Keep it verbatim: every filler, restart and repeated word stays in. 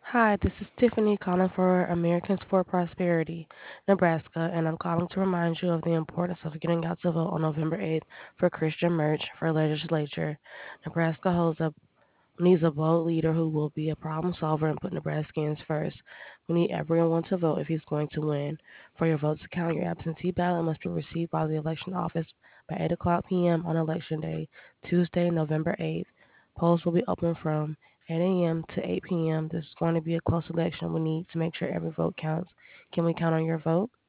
Hi, this is Tiffany calling for Americans for Prosperity, Nebraska, and I'm calling to remind you of the importance of getting out to vote on November eighth for Christian Merch for legislature. Nebraska holds a needs a bold leader who will be a problem solver and put Nebraskans first. We need everyone to vote if he's going to win. For your vote to count, your absentee ballot must be received by the election office by eight o'clock p m on Election Day, Tuesday, November eighth. Polls will be open from eight a m to eight p m. This is going to be a close election. We need to make sure every vote counts. Can we count on your vote?